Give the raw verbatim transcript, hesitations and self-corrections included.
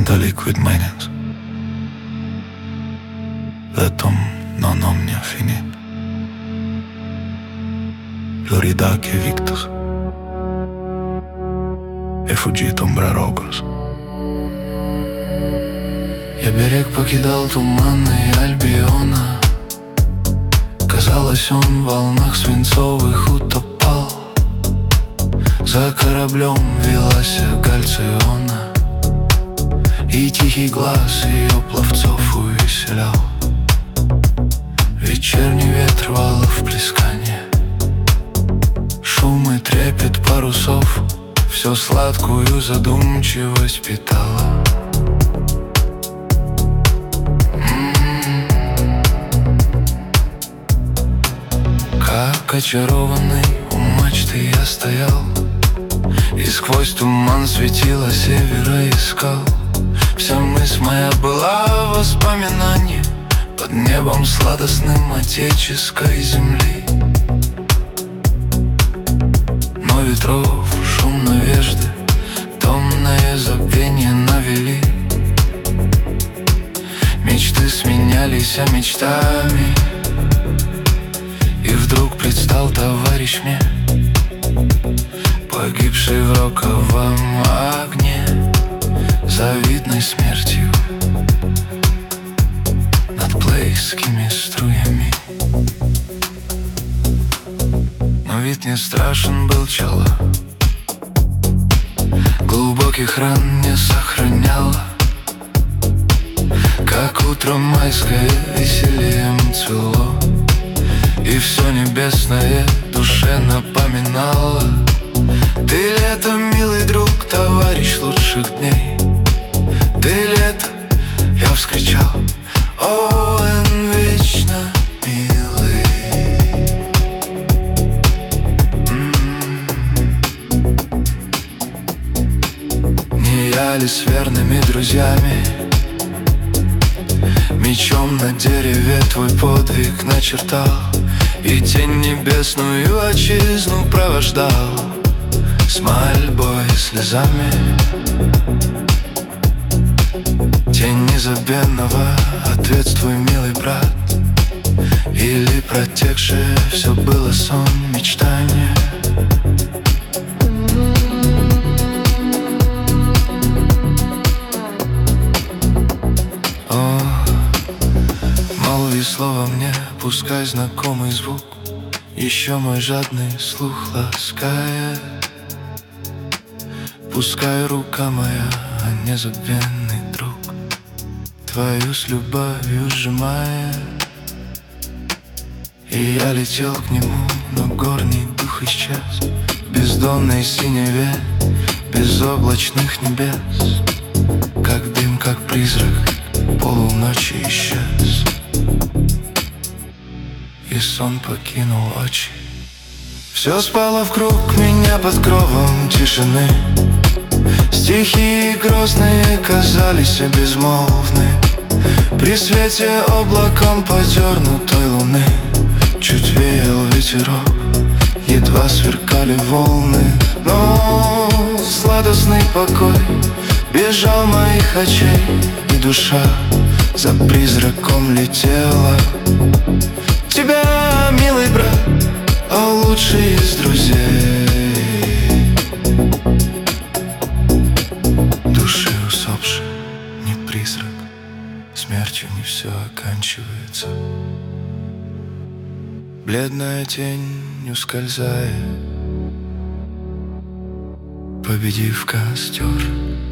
The Liquid Maniacs. Letom non omnia finit. Floridache Victus. È fuggito Umbra Records. Я берег покидал туманный Альбиона. Казалось, он в волнах свинцовых утопал. За кораблем велась Гальциона, и тихий глаз ее пловцов увеселял. Вечерний ветер валов плескание, шум и трепет парусов все сладкую задумчивость питала. Как очарованный у мачты я стоял, и сквозь туман светила севера искал. Вся мысль моя была в воспоминании под небом сладостным отеческой земли. Но ветров шум надежды томное забвение навели. Мечты сменялись а мечтами, и вдруг предстал товарищ мне, погибший в роковом огне, завидной смертью над плейскими струями. Но вид не страшен был чело, глубоких ран не сохраняло, как утром майское весельем цвело. И все небесное душе напоминало: ты лето, милый друг, товарищ лучших дней. Ты лето, я вскричал, о, эн вечно милый. М-м-м. Не я ли с верными друзьями мечом на дереве твой подвиг начертал, и тень небесную отчизну провождал с мольбой и слезами? Тень незабвенного, ответствуй, милый брат, или протекшее все было сон, мечтание? О, молви слово мне, пускай знакомый звук еще мой жадный слух ласкает. Пускай рука моя, а незабвенный друг, твою с любовью сжимает. И я летел к нему, но горний дух исчез в бездонной синеве безоблачных небес, как дым, как призрак полуночи исчез. И сон покинул очи. Все спало вкруг меня под кровом тишины. Стихи грозные казались безмолвны при свете облаком подернутой луны. Чуть веял ветерок, едва сверкали волны, но сладостный покой бежал моих очей, и душа за призраком летела. Тебя, милый брат, а лучший из друзей, души усопшей, не призрак, смертью не все оканчивается. Бледная тень ускользает, победив костер.